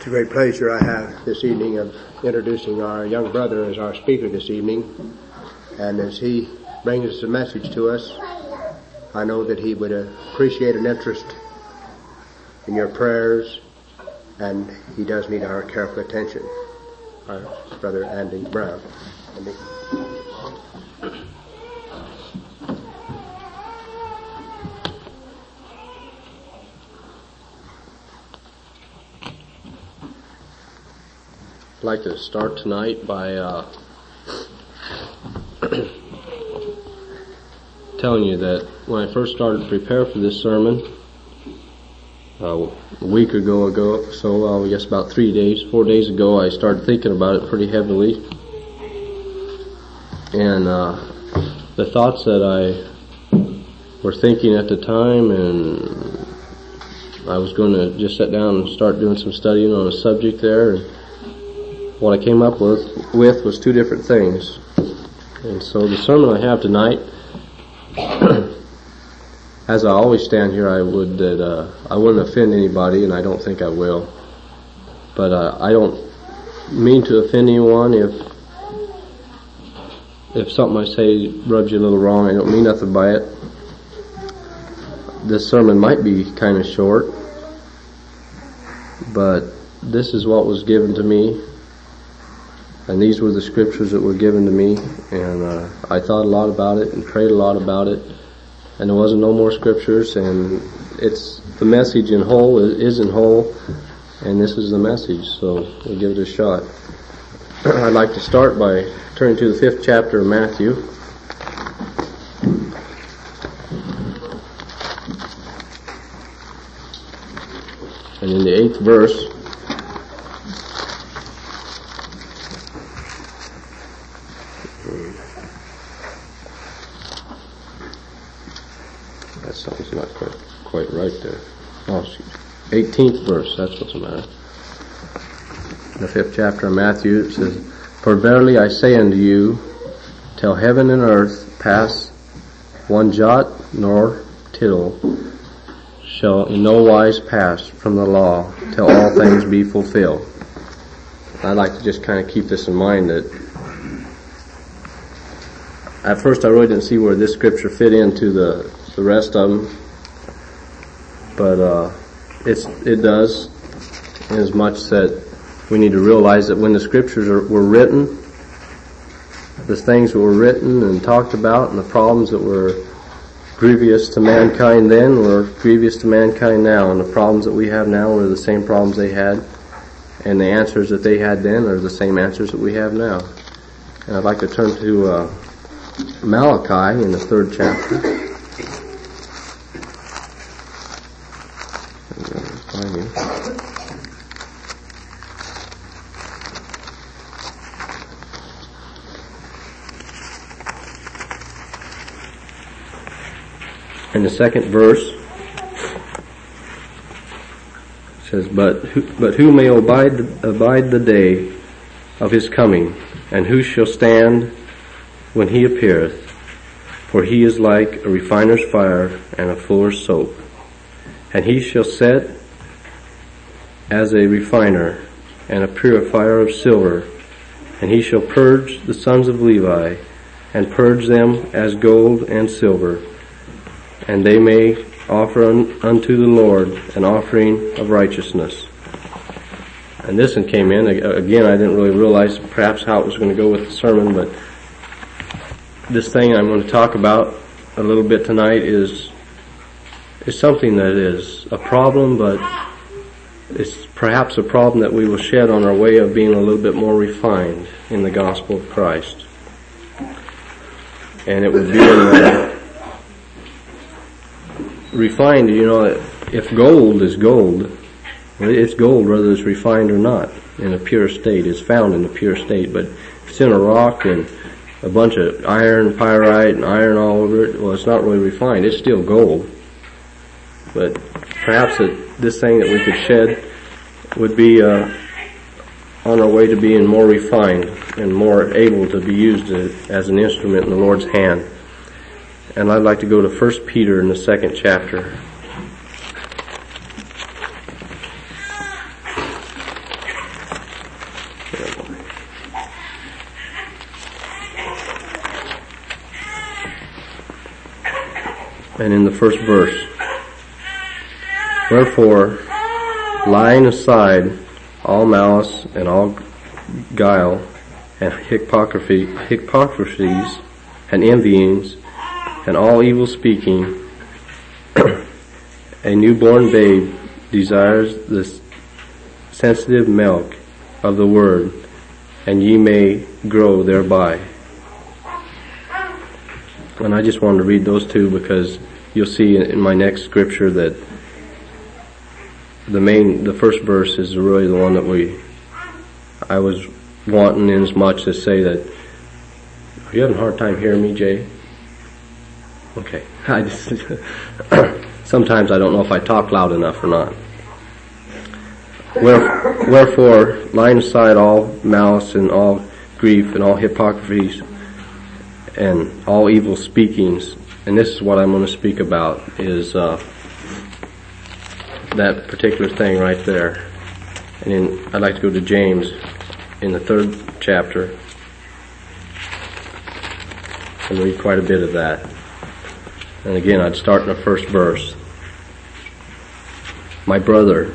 a great pleasure I have this evening of introducing our young brother as our speaker this evening. And as he brings us a message to us, I know that he would appreciate an interest in your prayers, and he does need our careful attention. Our brother Andy Brown. Andy. I'd like to start tonight by telling you that when I first started to prepare for this sermon a week ago, I guess about 4 days ago, I started thinking about it pretty heavily, and the thoughts that I were thinking at the time, and I was going to just sit down and start doing some studying on a subject there, and what I came up with was two different things. And so the sermon I have tonight, as I always stand here, I wouldn't offend anybody, and I don't think I will. But I don't mean to offend anyone. If something I say rubs you a little wrong, I don't mean nothing by it. This sermon might be kind of short, but this is what was given to me. And these were the scriptures that were given to me, and I thought a lot about it and prayed a lot about it, and there wasn't no more scriptures, and it's the message in whole is in whole, and this is the message, so we'll give it a shot. I'd like to start by turning to the 5th chapter of Matthew. And in the 8th verse, that sounds not quite right there. 18th verse, that's what's the matter. The 5th chapter of Matthew, it says, "For verily I say unto you, till heaven and earth pass, one jot nor tittle shall in no wise pass from the law, till all things be fulfilled." I'd like to just kind of keep this in mind, that at first I really didn't see where this scripture fit into the rest of them, but it does, in as much that we need to realize that when the scriptures were written, the things that were written and talked about, and the problems that were grievous to mankind then were grievous to mankind now, and the problems that we have now are the same problems they had, and the answers that they had then are the same answers that we have now. And I'd like to turn to Malachi in the 3rd chapter. In the 2nd verse, it says, But who may abide the day of his coming, and who shall stand when he appeareth? For he is like a refiner's fire and a fuller's soap. And he shall set as a refiner and a purifier of silver. And he shall purge the sons of Levi, and purge them as gold and silver, and they may offer unto the Lord an offering of righteousness. And this one came in, again, I didn't really realize perhaps how it was going to go with the sermon, but this thing I'm going to talk about a little bit tonight is something that is a problem, but it's perhaps a problem that we will shed on our way of being a little bit more refined in the gospel of Christ. And it would be refined, if gold is gold, it's gold whether it's refined or not in a pure state. It's found in a pure state, but if it's in a rock and a bunch of iron, pyrite, and iron all over it, well, it's not really refined. It's still gold. But perhaps this thing that we could shed would be on our way to being more refined and more able to be used as an instrument in the Lord's hand. And I'd like to go to 1 Peter in the 2nd chapter. And in the first verse, wherefore, laying aside all malice and all guile and hypocrisies and envyings and all evil speaking, a newborn babe desires the sensitive milk of the word, and ye may grow thereby. And I just wanted to read those two because you'll see in my next scripture that the first verse is really the one that I was wanting in as much to say that. Are you having a hard time hearing me, Jay? Okay. Sometimes I don't know if I talk loud enough or not. Wherefore, laying aside all malice and all grief and all hypocrisies and all evil speakings, and this is what I'm going to speak about, is that particular thing right there. And then I'd like to go to James in the 3rd chapter and read quite a bit of that. And again, I'd start in the first verse. My brother,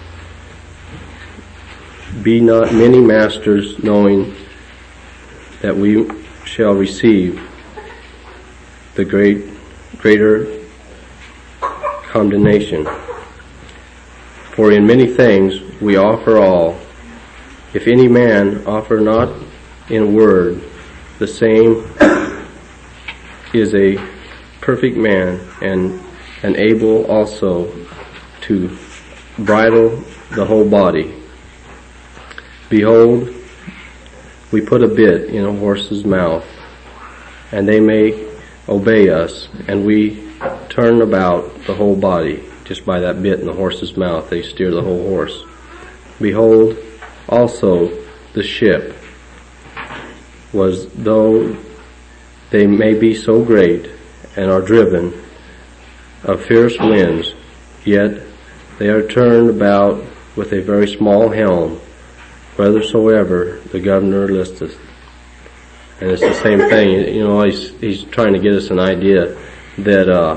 be not many masters, knowing that we shall receive the greater condemnation. For in many things we offer all. If any man offer not in word, the same is a perfect man, and able also to bridle the whole body. Behold, we put a bit in a horse's mouth, and they may obey us, and we turn about the whole body. Just by that bit in the horse's mouth, they steer the whole horse. Behold, also the ship was, though they may be so great, and are driven of fierce winds, yet they are turned about with a very small helm, whithersoever the governor listeth. And it's the same thing, he's trying to get us an idea that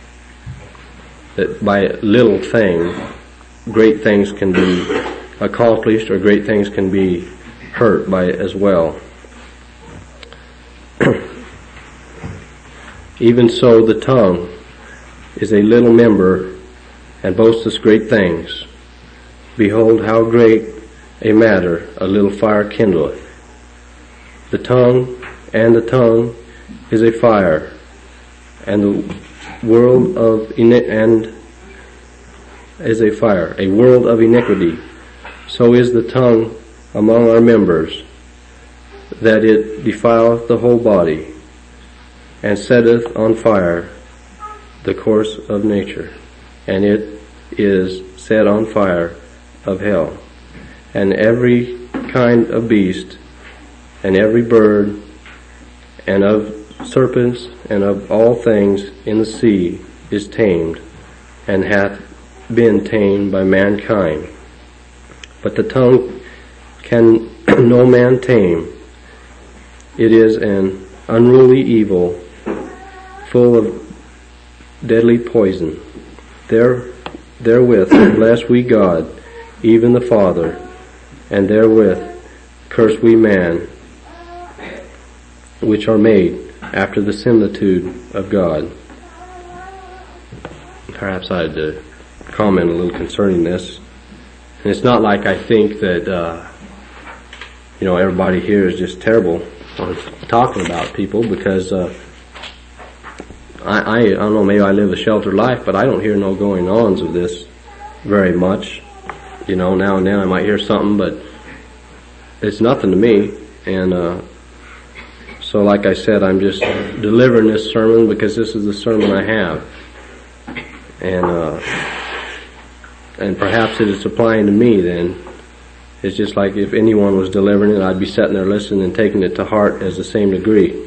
by little things, great things can be accomplished, or great things can be hurt by it as well. Even so, the tongue is a little member, and boasteth great things. Behold, how great a matter a little fire kindleth. The tongue is a fire, and the world of a world of iniquity. So is the tongue among our members, that it defileth the whole body, and setteth on fire the course of nature, and it is set on fire of hell. And every kind of beast, and every bird, and of serpents, and of all things in the sea is tamed, and hath been tamed by mankind. But the tongue can no man tame. It is an unruly evil, full of deadly poison. Therewith bless we God, even the Father, and therewith curse we man, which are made after the similitude of God. Perhaps I had to comment a little concerning this. And it's not like I think that, everybody here is just terrible on talking about people, because, I don't know, maybe I live a sheltered life, but I don't hear no going-ons of this very much. Now and then I might hear something, but it's nothing to me. And, so like I said, I'm just delivering this sermon because this is the sermon I have. And perhaps it is applying to me then. It's just like if anyone was delivering it, I'd be sitting there listening and taking it to heart as the same degree.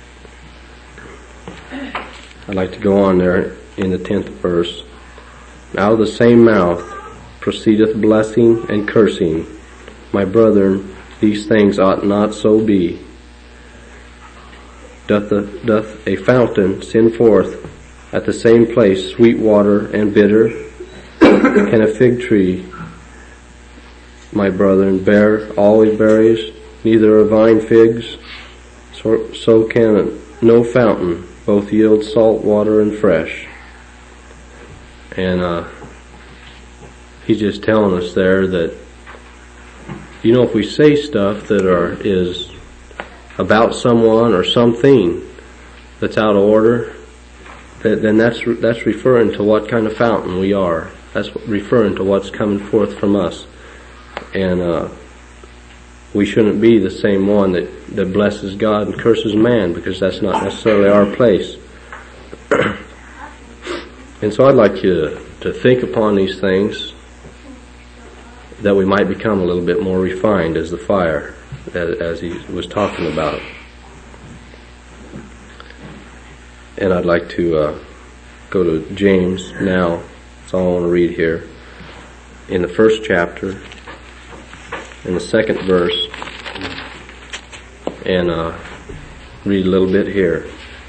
I'd like to go on there in the 10th verse. Out of the same mouth proceedeth blessing and cursing. My brethren, these things ought not so be. Doth a fountain send forth at the same place sweet water and bitter? Can a fig tree, my brethren, bear always berries, neither a vine figs? So can no fountain both yield salt water and fresh. And he's just telling us there that, if we say stuff that is about someone or something that's out of order, then that's referring to what kind of fountain we are. That's referring to what's coming forth from us. And we shouldn't be the same one that blesses God and curses man, because that's not necessarily our place. And so I'd like you to think upon these things, that we might become a little bit more refined as the fire, as he was talking about. And I'd like to go to James now. That's all I want to read here. In the first chapter, in the second verse, and read a little bit here.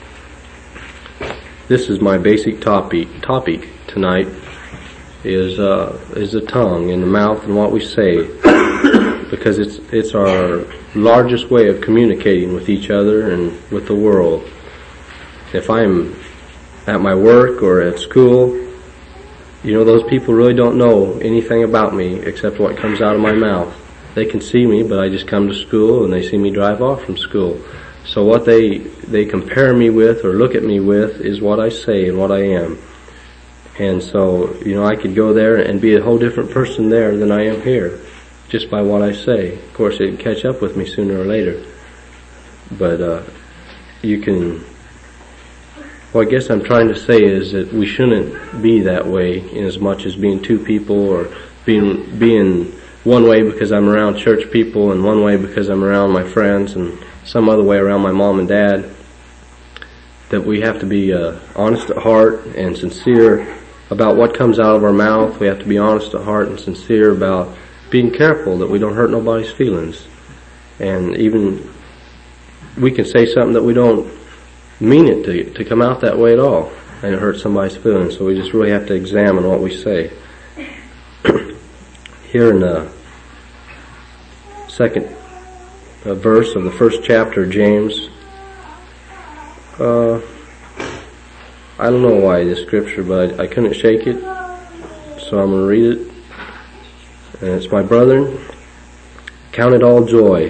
This is my basic topic tonight, is the tongue and the mouth and what we say, because it's our largest way of communicating with each other and with the world. If I'm at my work or at school, those people really don't know anything about me except what comes out of my mouth. They can see me, but I just come to school and they see me drive off from school. So what they compare me with or look at me with is what I say and what I am. And so, I could go there and be a whole different person there than I am here, just by what I say. Of course, it'd catch up with me sooner or later. But what I guess I'm trying to say is that we shouldn't be that way in as much as being two people, or being one way because I'm around church people and one way because I'm around my friends and some other way around my mom and dad. That we have to be honest at heart and sincere about what comes out of our mouth. We have to be honest at heart and sincere about being careful that we don't hurt nobody's feelings. And even we can say something that we don't mean it to come out that way at all, and it hurts somebody's feelings. So we just really have to examine what we say. Here in the second verse of the first chapter of James, I don't know why this scripture, but I couldn't shake it, so I'm going to read it. And it's, my brethren, count it all joy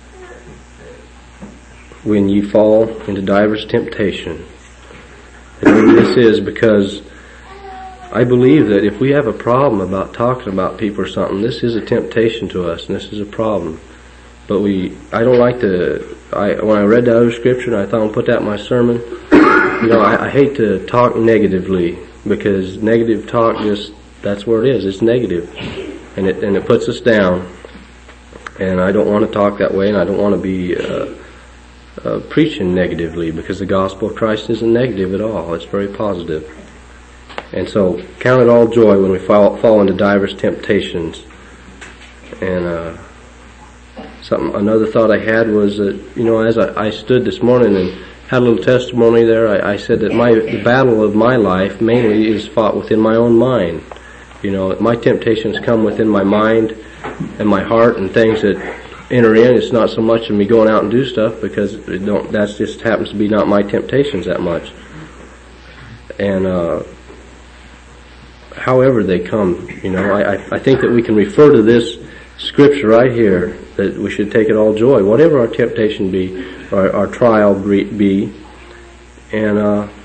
when ye fall into divers temptation. And this is because I believe that if we have a problem about talking about people or something, this is a temptation to us, and this is a problem. But I don't like when I read that other scripture and I thought I'd put that in my sermon, I hate to talk negatively, because negative talk that's where it is. It's negative. And it puts us down. And I don't want to talk that way, and I don't want to be preaching negatively, because the gospel of Christ isn't negative at all. It's very positive. And so, count it all joy when we fall into divers temptations. And another thought I had was that, as I stood this morning and had a little testimony there, I said that the battle of my life mainly is fought within my own mind. My temptations come within my mind and my heart, and things that enter in. It's not so much of me going out and do stuff, because that just happens to be not my temptations that much. And however they come, I think that we can refer to this scripture right here, that we should take it all joy, whatever our temptation be, or our trial be, and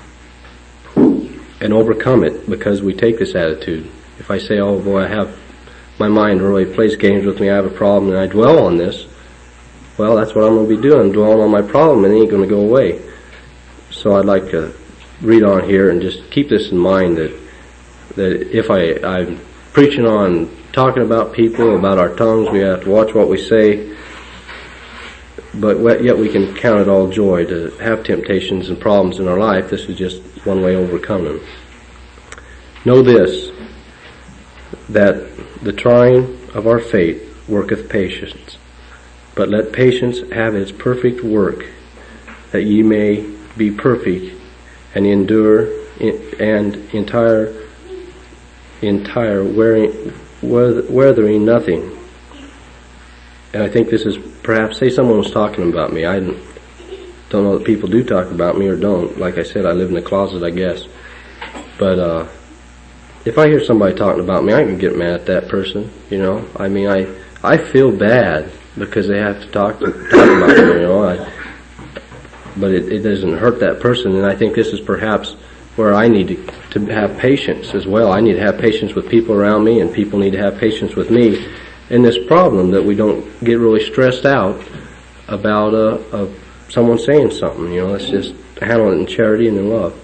overcome it, because we take this attitude. If I say, oh boy, my mind really plays games with me, I have a problem, and I dwell on this, well, that's what I'm going to be doing, dwelling on my problem, and it ain't going to go away. So I'd like to read on here and just keep this in mind, that if I'm preaching on talking about people, about our tongues, we have to watch what we say, but yet we can count it all joy to have temptations and problems in our life. This is just one way to overcome them. Know this, that the trying of our faith worketh patience. But let patience have its perfect work, that ye may be perfect and endure and entire weathering nothing. And I think this is perhaps, say someone was talking about me. I don't know that people do talk about me or don't. Like I said, I live in a closet, I guess. But if I hear somebody talking about me, I can get mad at that person, you know. I mean, I feel bad because they have to talk about me, you know. But it doesn't hurt that person, and I think this is perhaps where I need to have patience as well. I need to have patience with people around me, and people need to have patience with me in this problem, that we don't get really stressed out about someone saying something. You know, let's just handle it in charity and in love.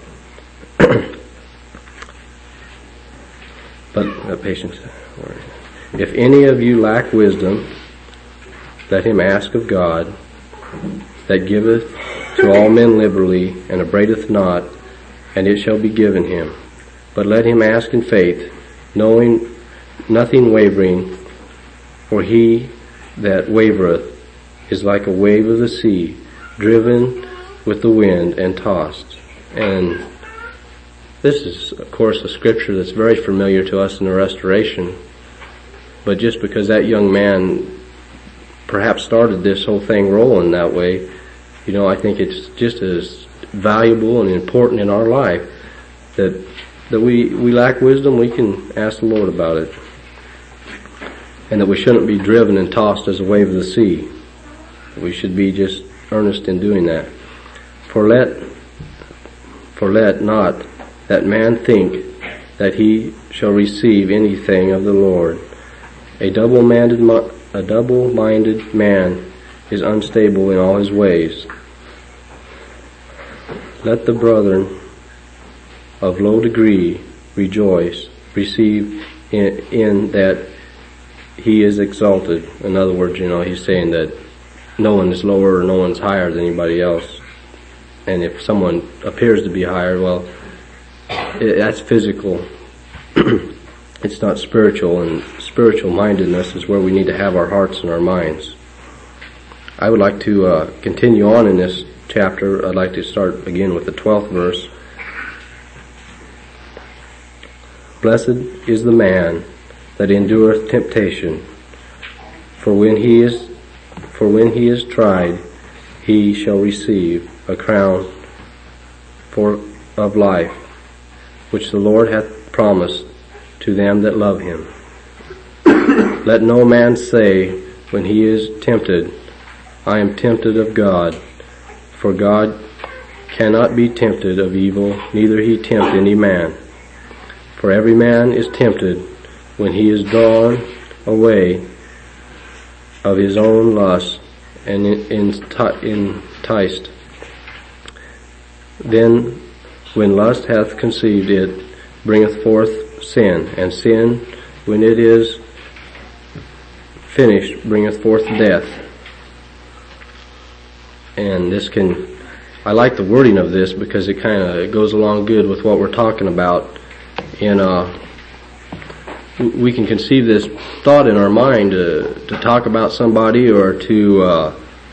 But patience. If any of you lack wisdom, let him ask of God, that giveth to all men liberally, and upbraideth not, and it shall be given him. But let him ask in faith, knowing nothing wavering, for he that wavereth is like a wave of the sea, driven with the wind and tossed. And this is, of course, a scripture that's very familiar to us in the Restoration. But just because that young man perhaps started this whole thing rolling that way, you know, I think it's just as valuable and important in our life that we lack wisdom, we can ask the Lord about it. And that we shouldn't be driven and tossed as a wave of the sea. We should be just earnest in doing that. For let not that man think that he shall receive anything of the Lord. A double-minded man is unstable in all his ways. Let the brethren of low degree rejoice, receive in that he is exalted. In other words, you know, he's saying that no one is lower or no one's higher than anybody else. And if someone appears to be higher, well, that's physical. It's not spiritual, and spiritual mindedness is where we need to have our hearts and our minds. I would like to continue on in this chapter. I'd like to start again with the 12th verse. Blessed is the man that endureth temptation, for when he is tried, he shall receive a crown of life, which the Lord hath promised to them that love him. Let no man say when he is tempted, I am tempted of God, for God cannot be tempted of evil, neither he tempt any man. For every man is tempted when he is drawn away of his own lust and enticed. Then when lust hath conceived, it bringeth forth sin, and sin, when it is finished, bringeth forth death. And I like the wording of this because it kind of goes along good with what we're talking about. And we can conceive this thought in our mind to talk about somebody or to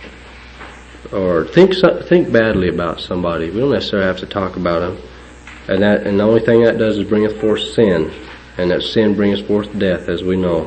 think badly about somebody. We don't necessarily have to talk about them. And the only thing that does is bringeth forth sin, and that sin bringeth forth death, as we know.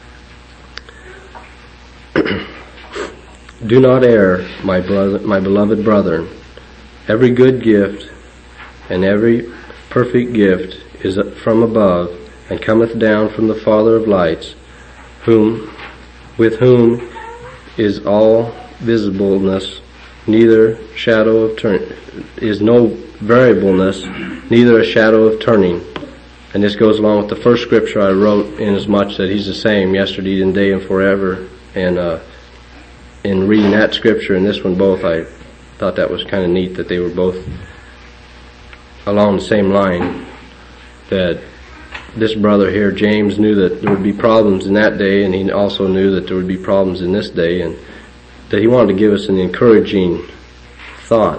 Do not err, my beloved brethren. Every good gift and every perfect gift is from above, and cometh down from the Father of lights, with whom is all visibleness, neither shadow of is no variableness, neither a shadow of turning. And this goes along with the first scripture I wrote, inasmuch that he's the same yesterday, today, and forever. And in reading that scripture and this one both, I thought that was kind of neat that they were both along the same line. That this brother here, James, knew that there would be problems in that day, and he also knew that there would be problems in this day, and that he wanted to give us an encouraging thought.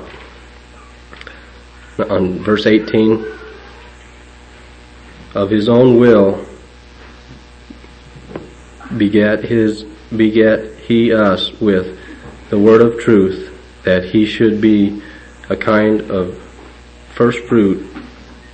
On verse 18, of his own will begat he us with the word of truth, that he should be a kind of first fruit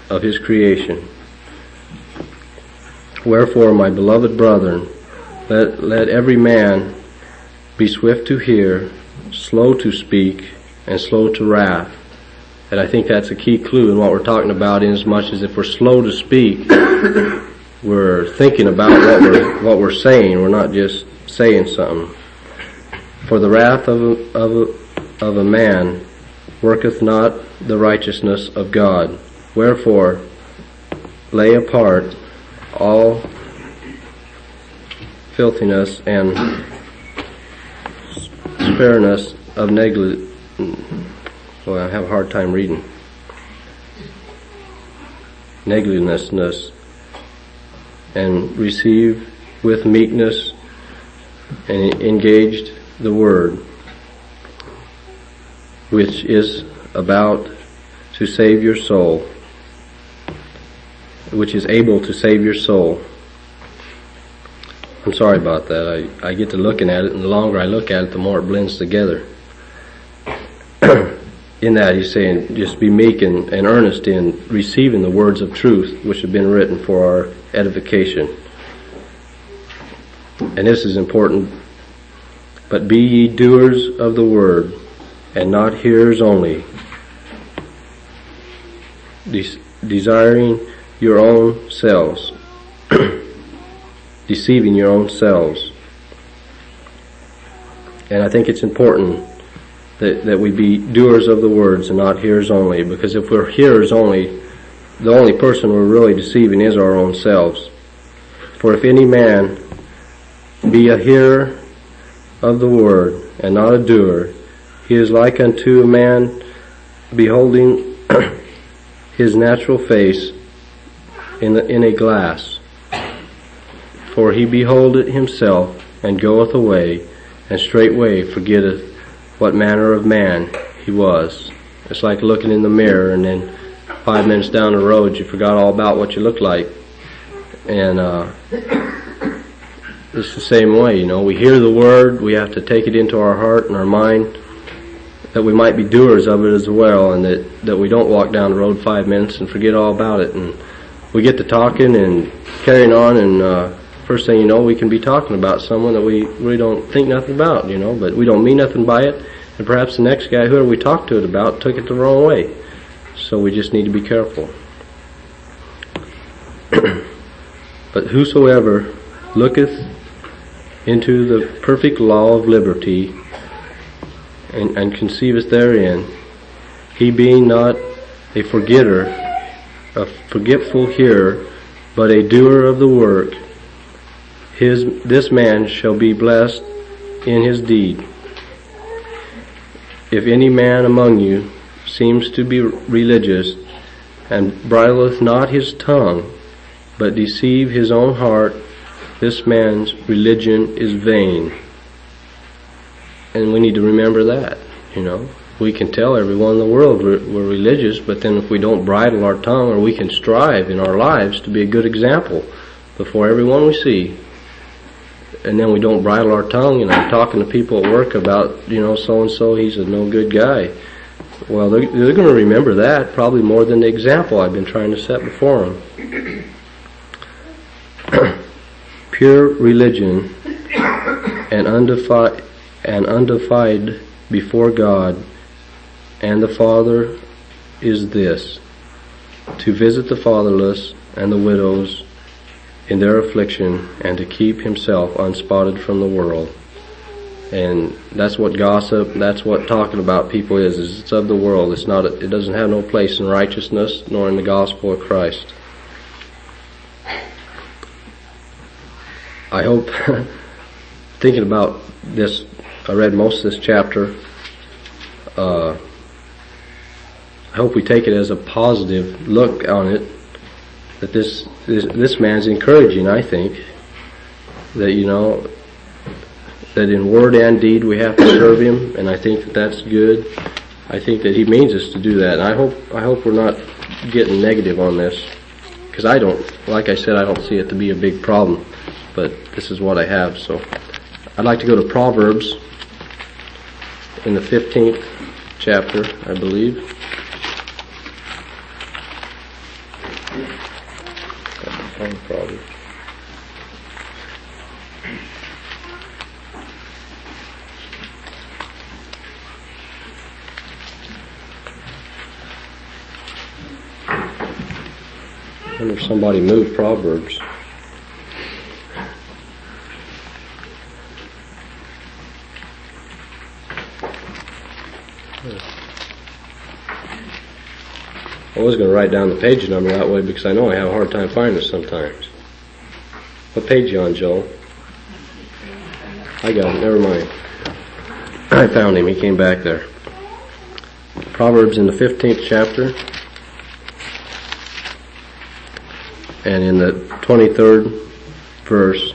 of his creation. Wherefore, my beloved brethren, let every man be swift to hear, slow to speak, and slow to wrath. And I think that's a key clue in what we're talking about, in as much as if we're slow to speak, we're thinking about what we're saying. We're not just saying something. For the wrath of a man worketh not the righteousness of God. Wherefore, lay apart all filthiness and spareness of negligence. Well, I have a hard time reading. Negligentness, and receive with meekness and engaged the word, which is about to save your soul, which is able to save your soul. I'm sorry about that. I get to looking at it, and the longer I look at it, the more it blends together. In that, he's saying, just be meek and earnest in receiving the words of truth, which have been written for our edification. And this is important. But be ye doers of the word, and not hearers only, desiring your own selves, deceiving your own selves. And I think it's important that we be doers of the words and not hearers only, because if we're hearers only, the only person we're really deceiving is our own selves. For if any man be a hearer of the word and not a doer, he is like unto a man beholding his natural face in a glass. For he beholdeth himself and goeth away, and straightway forgetteth what manner of man he was. It's like looking in the mirror, and then 5 minutes down the road you forgot all about what you looked like. And it's the same way, we hear the word, we have to take it into our heart and our mind, that we might be doers of it as well, and that we don't walk down the road 5 minutes and forget all about it. And we get to talking and carrying on, and first thing you know, we can be talking about someone that we really don't think nothing about, but we don't mean nothing by it, and perhaps the next guy, whoever we talked to it about, took it the wrong way. So we just need to be careful. But whosoever looketh into the perfect law of liberty, and conceiveth therein, he being not a forgetter, a forgetful hearer, but a doer of the work, this man shall be blessed in his deed. If any man among you seems to be religious, and bridleth not his tongue, but deceive his own heart, this man's religion is vain. And we need to remember that, We can tell everyone in the world we're religious, but then if we don't bridle our tongue, or we can strive in our lives to be a good example before everyone we see, and then we don't bridle our tongue, talking to people at work about, so-and-so, he's a no good guy. Well, they're going to remember that probably more than the example I've been trying to set before them. Pure religion and undefiled before God and the Father is this: to visit the fatherless and the widows in their affliction, and to keep himself unspotted from the world. And that's what gossip, that's what talking about people is it's of the world. It doesn't have no place in righteousness nor in the gospel of Christ. I hope, thinking about this, I read most of this chapter, I hope we take it as a positive look on it, that this man's encouraging, I think, that, that in word and deed we have to serve him, and I think that's good. I think that he means us to do that, and I hope we're not getting negative on this, because like I said, I don't see it to be a big problem, but this is what I have. So I'd like to go to Proverbs in the 15th chapter, I believe. problem. I wonder if somebody moved Proverbs. I was going to write down the page number that way because I know I have a hard time finding it sometimes. What page you on, Joel? I got it, never mind. I found him, he came back there. Proverbs in the 15th chapter and in the 23rd verse.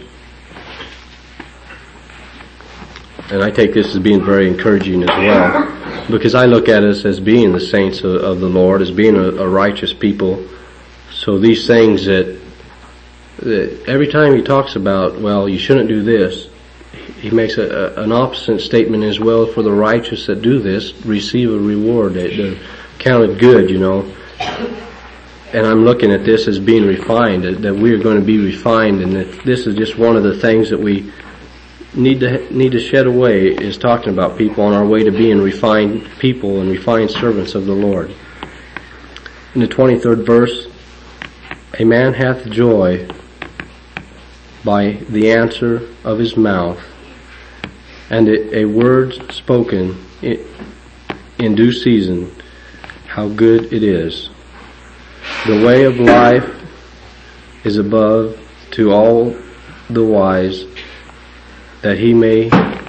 And I take this as being very encouraging as well, because I look at us as being the saints of the Lord, as being a righteous people. So these things that every time he talks about, well, you shouldn't do this, he makes an opposite statement as well. For the righteous that do this receive a reward. They're counted good, you know. And I'm looking at this as being refined, that we are going to be refined, and that this is just one of the things that we need to shed away, is talking about people on our way to being refined people and refined servants of the Lord. In the 23rd verse, a man hath joy by the answer of his mouth, and a word spoken in due season, how good it is. The way of life is above to all the wise, that he may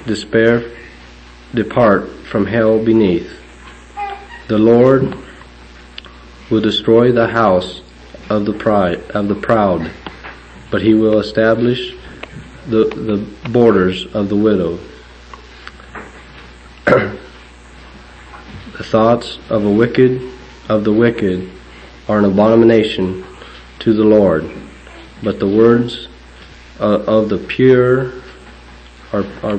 depart from hell beneath. The Lord will destroy the house of the proud, but he will establish the borders of the widow. The thoughts of the wicked are an abomination to the Lord, but the words of the pure are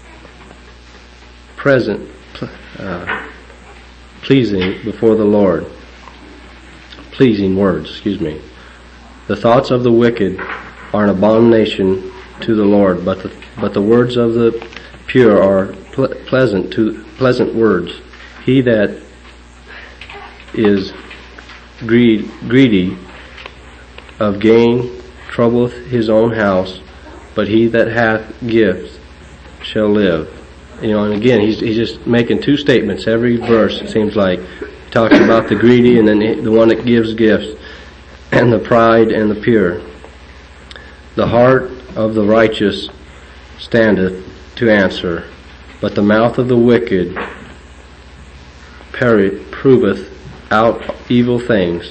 pleasing before the Lord. Pleasing words, The thoughts of the wicked are an abomination to the Lord, but the words of the pure are pleasant words. He that is greedy of gain troubleth his own house, but he that hath gifts shall live. You know, and again, he's just making two statements every verse. It seems like he talks about the greedy and then the one that gives gifts, and the pride and the pure. The heart of the righteous standeth to answer, but the mouth of the wicked poureth out evil things.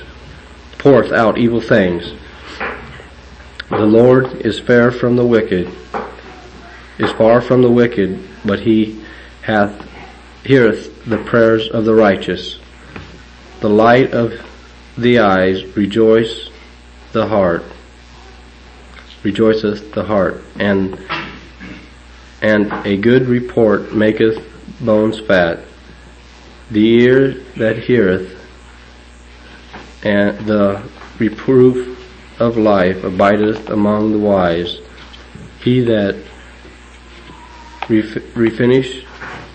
The Lord is far from the wicked, but he heareth the prayers of the righteous. The light of the eyes rejoiceth the heart, and a good report maketh bones fat. The ear that heareth and the reproof of life abideth among the wise. He that refinish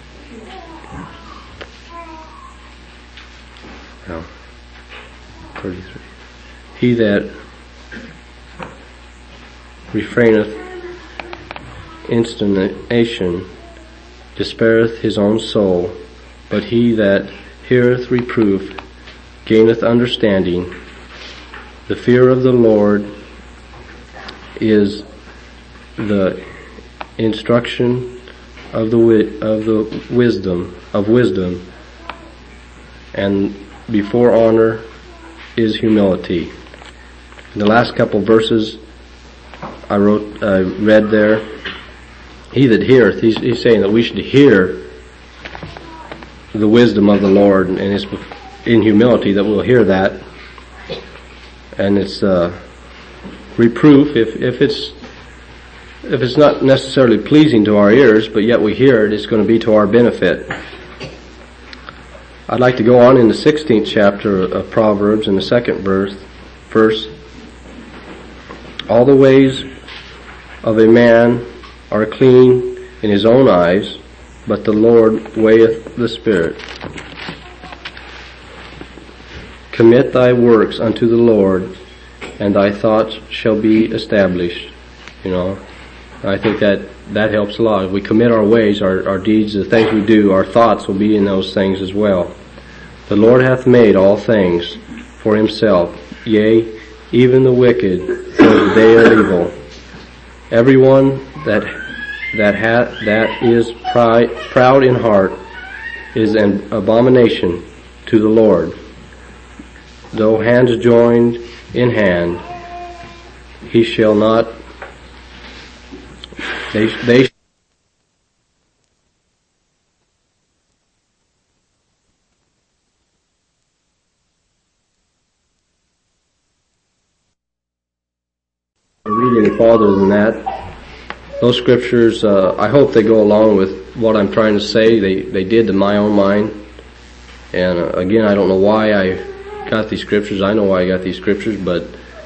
no 33. He that refraineth instination despaireth his own soul, but he that heareth reproof gaineth understanding. The fear of the Lord is the instruction of wisdom, and before honor is humility. In the last couple verses I read there, he that heareth, he's saying that we should hear the wisdom of the Lord, and it's in humility that we'll hear that. And it's reproof if it's not necessarily pleasing to our ears, but yet we hear it, it's going to be to our benefit. I'd like to go on in the 16th chapter of Proverbs in the 2nd verse. All the ways of a man are clean in his own eyes, but the Lord weigheth the spirit. Commit thy works unto the Lord, and thy thoughts shall be established. I think that helps a lot. If we commit our ways, our deeds, the things we do, our thoughts will be in those things as well. The Lord hath made all things for himself, yea, even the wicked for the day of evil. Everyone that is proud in heart is an abomination to the Lord. Though hands joined in hand, he shall not. They read any farther than that. Those scriptures, I hope they go along with what I'm trying to say. They did to my own mind. And again, I don't know why I got these scriptures. I know why I got these scriptures, but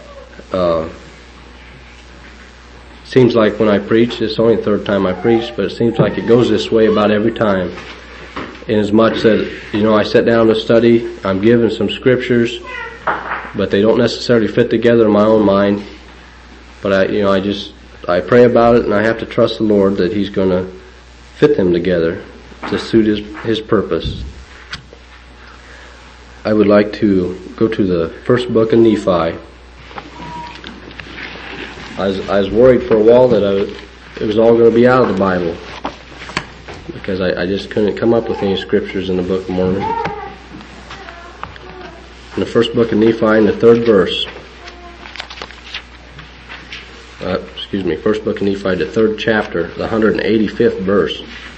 seems like when I preach, it's only the third time I preached, but it seems like it goes this way about every time. In as much that, I sit down to study, I'm given some scriptures, but they don't necessarily fit together in my own mind. But I pray about it, and I have to trust the Lord that He's going to fit them together to suit His purpose. I would like to go to the first book of Nephi. I was worried for a while that it was all going to be out of the Bible, because I just couldn't come up with any scriptures in the Book of Mormon. In the first book of Nephi, in the third verse, first book of Nephi, the third chapter, the 185th verse.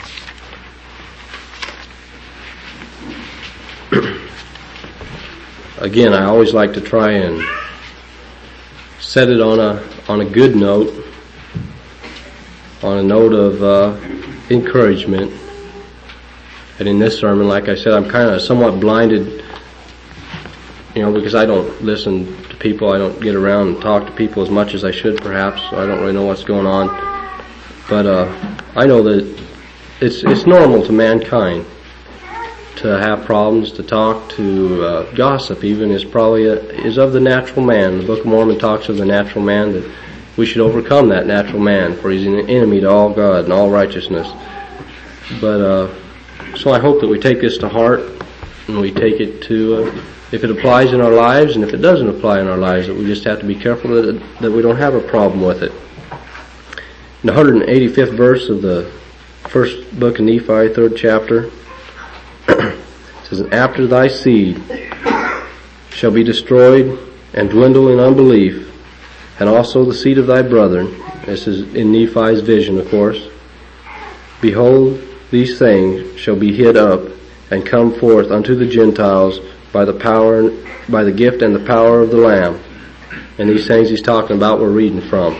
Again, I always like to try and set it on a good note, on a note of encouragement. And in this sermon, like I said, I'm kind of somewhat blinded, because I don't listen to people. I don't get around and talk to people as much as I should, perhaps. So I don't really know what's going on. But I know that it's normal to mankind to have problems, to talk, to gossip even is of the natural man. The Book of Mormon talks of the natural man, that we should overcome that natural man, for he's an enemy to all God and all righteousness. But so I hope that we take this to heart, and we take it to, if it applies in our lives, and if it doesn't apply in our lives, that we just have to be careful that we don't have a problem with it. In the 185th verse of the first book of Nephi, third chapter, it says, "After thy seed shall be destroyed and dwindle in unbelief, and also the seed of thy brethren." This is in Nephi's vision, of course. "Behold, these things shall be hid up and come forth unto the Gentiles by the gift and the power of the Lamb." And these things he's talking about, we're reading from.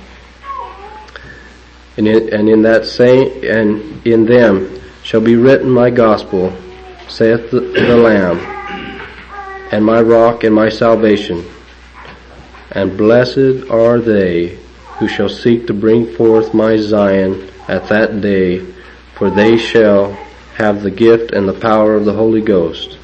And in them shall be written my gospel, saith the Lamb, and my rock and my salvation. And blessed are they who shall seek to bring forth my Zion at that day, for they shall have the gift and the power of the Holy Ghost.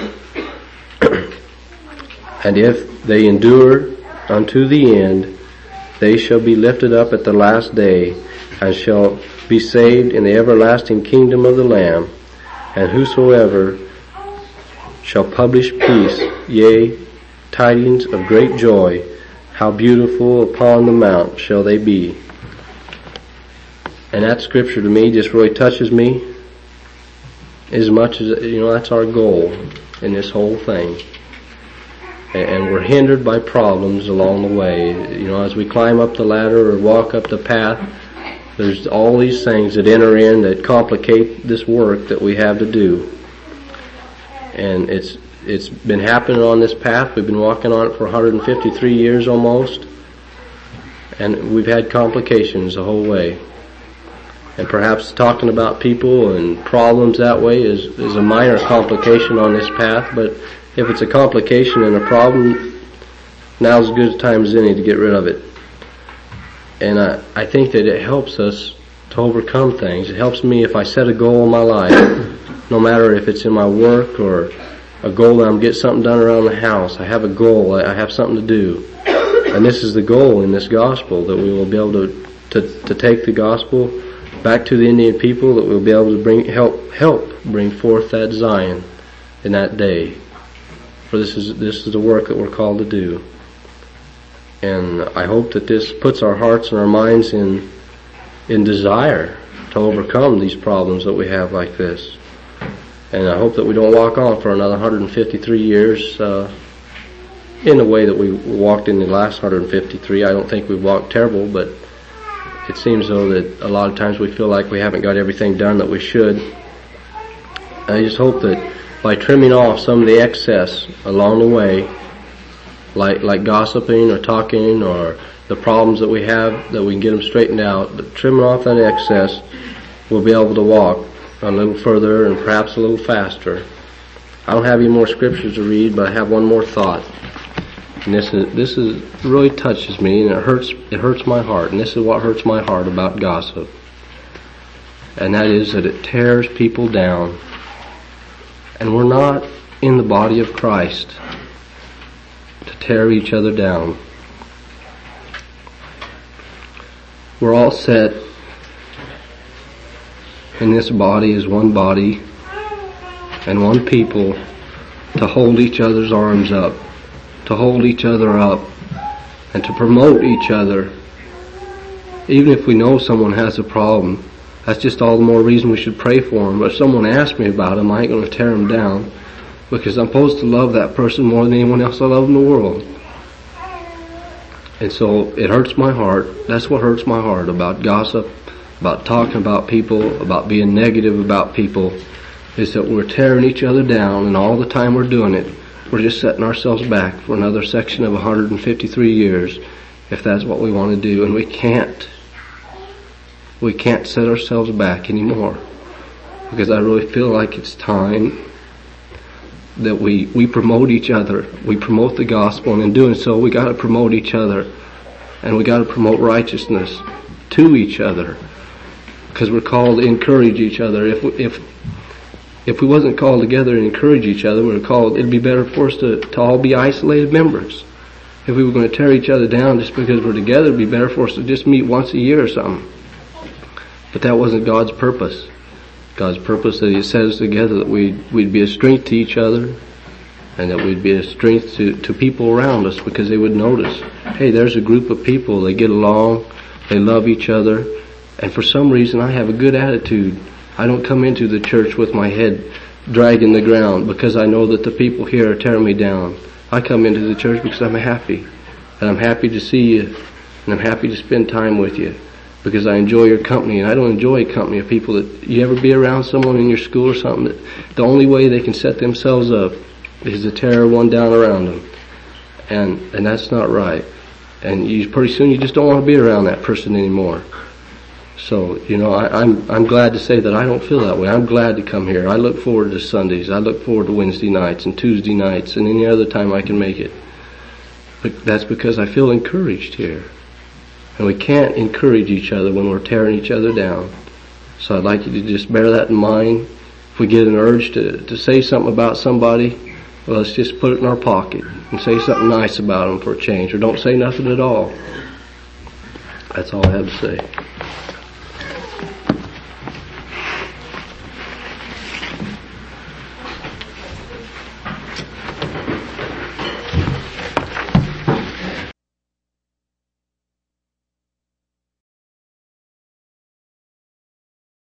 And if they endure unto the end, they shall be lifted up at the last day, and shall be saved in the everlasting kingdom of the Lamb. And whosoever shall publish peace, yea, tidings of great joy, how beautiful upon the mount shall they be. And that scripture to me just really touches me, as much as, that's our goal in this whole thing. And we're hindered by problems along the way. As we climb up the ladder or walk up the path, there's all these things that enter in that complicate this work that we have to do. And it's been happening on this path. We've been walking on it for 153 years almost. And we've had complications the whole way. And perhaps talking about people and problems that way is a minor complication on this path, but if it's a complication and a problem, now's as good a time as any to get rid of it. And I think that it helps us to overcome things. It helps me if I set a goal in my life, no matter if it's in my work or a goal that I'm get something done around the house. I have a goal. I have something to do. And this is the goal in this gospel, that we will be able to take the gospel back to the Indian people, that we'll be able to help bring forth that Zion in that day. For this is the work that we're called to do. And I hope that this puts our hearts and our minds in desire to overcome these problems that we have like this. And I hope that we don't walk on for another 153 years in the way that we walked in the last 153. I don't think we've walked terrible, but it seems though that a lot of times we feel like we haven't got everything done that we should. I just hope that by trimming off some of the excess along the way, like gossiping or talking or the problems that we have, that we can get them straightened out, but trimming off that excess, we'll be able to walk a little further and perhaps a little faster. I don't have any more scriptures to read, but I have one more thought. And this really touches me, and it hurts my heart, and this is what hurts my heart about gossip. And that is that it tears people down. And we're not in the body of Christ to tear each other down. We're all set in this body as one body and one people to hold each other's arms up, to hold each other up, and to promote each other. Even if we know someone has a problem, that's just all the more reason we should pray for them. But if someone asks me about them, I ain't going to tear them down, because I'm supposed to love that person more than anyone else I love in the world. And so it hurts my heart. That's what hurts my heart about gossip, about talking about people, about being negative about people, is that we're tearing each other down, and all the time we're doing it, we're just setting ourselves back for another section of 153 years, if that's what we want to do. And we can't set ourselves back anymore, because I really feel like it's time that we promote each other. We promote the gospel, and in doing so, we got to promote each other, and we got to promote righteousness to each other, because we're called to encourage each other. If we wasn't called together to encourage each other, it'd be better for us to all be isolated members. If we were going to tear each other down just because we're together, it'd be better for us to just meet once a year or something. But that wasn't God's purpose. God's purpose that He set us together, that we'd be a strength to each other, and that we'd be a strength to people around us, because they would notice, hey, there's a group of people, they get along, they love each other, and for some reason I have a good attitude. I don't come into the church with my head dragging the ground because I know that the people here are tearing me down. I come into the church because I'm happy, and I'm happy to see you, and I'm happy to spend time with you, because I enjoy your company. And I don't enjoy company of people that you ever be around someone in your school or something that the only way they can set themselves up is to tear one down around them, and that's not right. And pretty soon you just don't want to be around that person anymore. So, I'm glad to say that I don't feel that way. I'm glad to come here. I look forward to Sundays. I look forward to Wednesday nights and Tuesday nights and any other time I can make it. But that's because I feel encouraged here. And we can't encourage each other when we're tearing each other down. So I'd like you to just bear that in mind. If we get an urge to say something about somebody, well, let's just put it in our pocket and say something nice about them for a change, or don't say nothing at all. That's all I have to say.